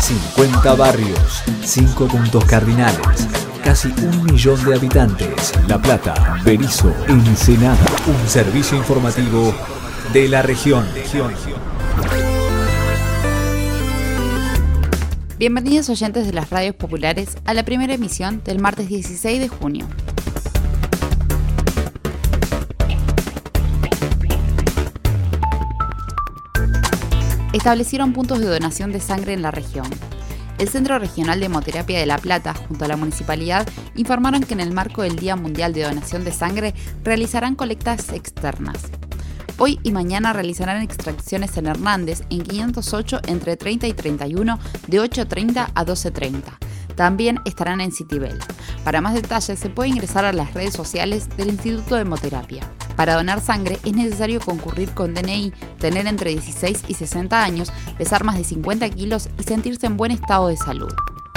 50 barrios, 5 puntos cardinales, casi 1 millón de habitantes. La Plata, Berisso, Ensenada. Un servicio informativo de la región. Bienvenidos oyentes de las radios populares a la primera emisión del martes 16 de junio. Establecieron puntos de donación de sangre en la región. El Centro Regional de Hemoterapia de La Plata, junto a la Municipalidad, informaron que en el marco del Día Mundial de Donación de Sangre realizarán colectas externas. Hoy y mañana realizarán extracciones en Hernández, en 508 entre 30 y 31, de 8:30 a 12:30. También estarán en Citibel. Para más detalles se puede ingresar a las redes sociales del Instituto de Hemoterapia. Para donar sangre es necesario concurrir con DNI, tener entre 16 y 60 años, pesar más de 50 kilos y sentirse en buen estado de salud.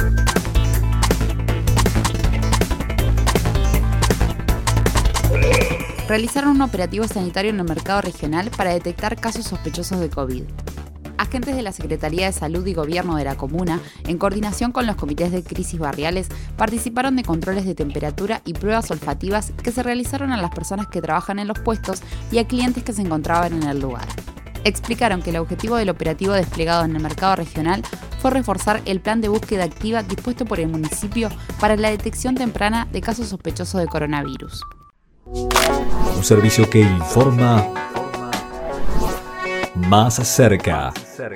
Realizaron un operativo sanitario en el mercado regional para detectar casos sospechosos de COVID. Agentes de la Secretaría de Salud y Gobierno de la Comuna, en coordinación con los comités de crisis barriales, participaron de controles de temperatura y pruebas olfativas que se realizaron a las personas que trabajan en los puestos y a clientes que se encontraban en el lugar. Explicaron que el objetivo del operativo desplegado en el mercado regional fue reforzar el plan de búsqueda activa dispuesto por el municipio para la detección temprana de casos sospechosos de coronavirus. Un servicio que informa más cerca.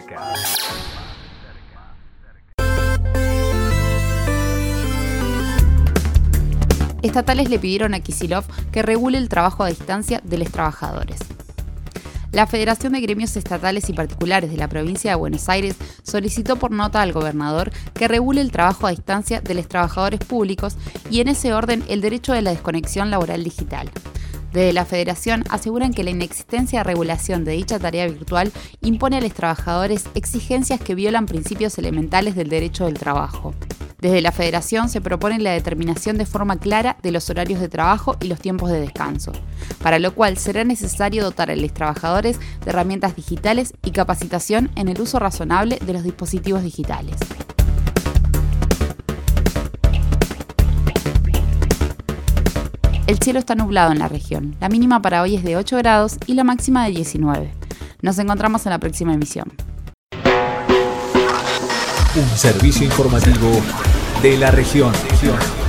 Estatales le pidieron a Kicillof que regule el trabajo a distancia de los trabajadores. La Federación de Gremios Estatales y Particulares de la provincia de Buenos Aires solicitó por nota al gobernador que regule el trabajo a distancia de los trabajadores públicos y en ese orden el derecho de la desconexión laboral digital. Desde la Federación aseguran que la inexistencia de regulación de dicha tarea virtual impone a los trabajadores exigencias que violan principios elementales del derecho del trabajo. Desde la Federación se propone la determinación de forma clara de los horarios de trabajo y los tiempos de descanso, para lo cual será necesario dotar a los trabajadores de herramientas digitales y capacitación en el uso razonable de los dispositivos digitales. El cielo está nublado en la región. La mínima para hoy es de 8 grados y la máxima de 19. Nos encontramos en la próxima emisión. Un servicio informativo de la región.